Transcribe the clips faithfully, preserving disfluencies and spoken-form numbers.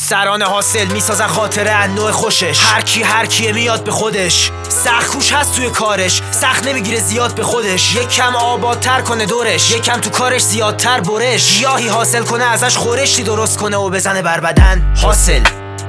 سران حاصل میسازن خاطره از نوع خوشش. هر کی هر کیه میاد به خودش، سخت کوش هست توی کارش، سخت نمیگیره زیاد به خودش. یک کم آبادتر کنه دورش، یک کم تو کارش زیادتر برش. گیاهی حاصل کنه ازش خورشتی درست کنه و بزنه بر بدن. حاصل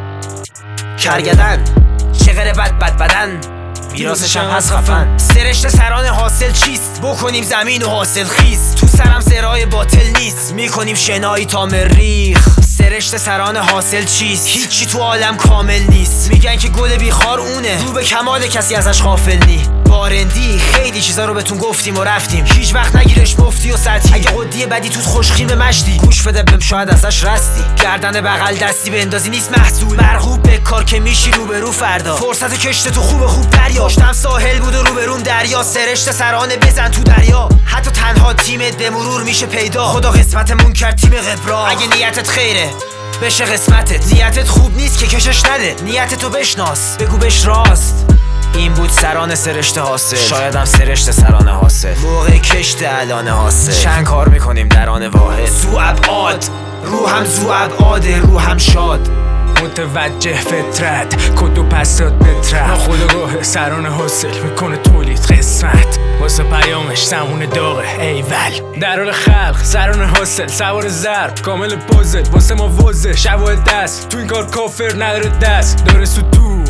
کرگدن چغره بد بد بدن، میراثش هم هست خفن. سرشت سران حاصل چیست؟ بکنیم زمین و حاصل خیز. تو سرم زرای باطل نیست، میکنیم شنایی تا مریخ. سرشت سران حاصل چیست؟ هیچی تو عالم کامل نیست. میگن که گل بیخار اونه، رو به کمال کسی ازش غافل نی. بارندی خیلی چیزا رو بهتون گفتیم و رفتیم، هیچ وقت نگیرش مفتی و سطحی. اگه قدی بدی توت خوشخیم به مشتی، گوش بده بهم شاید ازش رستی. گردن بغل دستی بندازی نیست محصول، مرغوب به کار که میشی رو به رو فردا. فرصت کشت تو خوب خوب دریا، داشتم ساحل بود و رو به روم دریا. سرشت سرانه بزن تو دریا، حتی تنها تیمت به مرور میشه پیدا. خدا قسمتمون کرد تیم قبرا. اگه نیتت خیره بشه قسمتت، نیتت خوب نیست که کشش نده. نیتتو بشناس بگو بهش راست. این بود سران سرشت حاصل، شاید هم سرشت سران حاصل. موقع کشت الان حاصل، چند کار میکنیم در آن واحد. زو ابعاد روحم، زو ابعاده روحم شاد. متوجه فطرت کد و پسات بترف. خودگاه سران حاصل میکنه تولید قسمت، واسه پیامش زمون داغه ایول. در حال خلق سران حاصل سوار ضرب، کامل پوزل واسه ما وزه. شبای دست تو این کار کافر نداره دست، داره سطور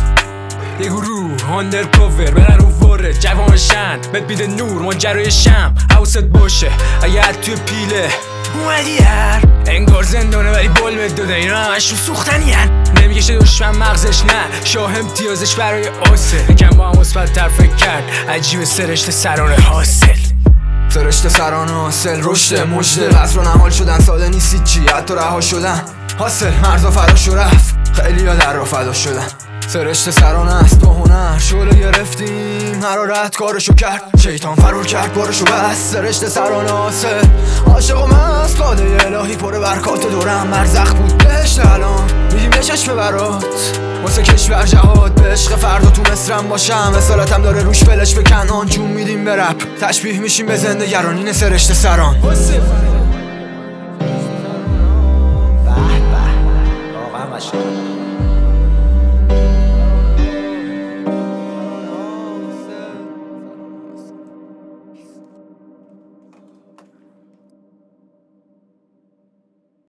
یه گروه هاندر کاور برن اون وره. جوانشن بهت بیده نور ماجرای شم، حواست باشه اگه توی پیله اومدی هر انگار زندانه ولی بال بهت داده. اینا همشون سوختنی هن، نمیکشه دشمن مغزش نه، شاه امتیازش برای آسه. یکم با هم مثبت تر فکر کرد، عجیب سرشت سران حاصل. سرشت سران حاصل رشد مجده، قصر و نهال شدن ساده نیستی چی، حتی رها شدن. حاصل مرزا فراش و رفت، خیلی ها در را فدا شدن. سرشت سران است با هنر، شعله گرفتیم حرارت کارشو کرد. شیطان فرور کرد بارشو بست. سرشت سران حاصل عاشق و مست، باده الهی پر برکات. دورم برزخ بود بهشت، الان میگیم به چشم برات واسه کشور جهاد. به عشق فردا تو مصرم باشم، اصالتم داره روش فلش به کنان. جون میدیم به رپ، تشبیه میشیم به زنده گران. اینه سرشت سران. به به واقعا باشه.